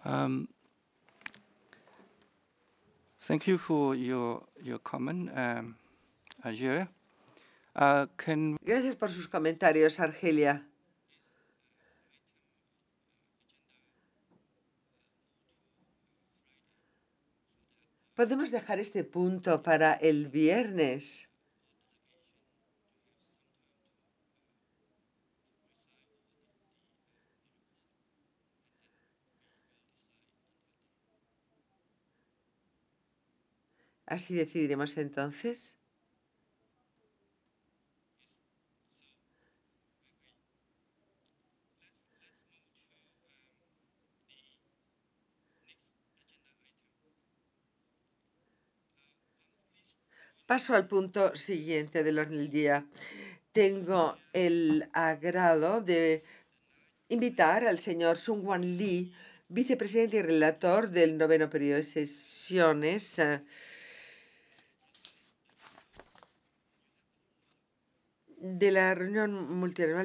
Um, Thank you for your comment, Ajay. Can Gracias por sus comentarios, Argelia. Podemos dejar este punto para el viernes. Así decidiremos entonces. Paso al punto siguiente del orden del día. Tengo el agrado de invitar al señor Sung-Wan Lee, vicepresidente y relator del noveno periodo de sesiones de la reunión multianual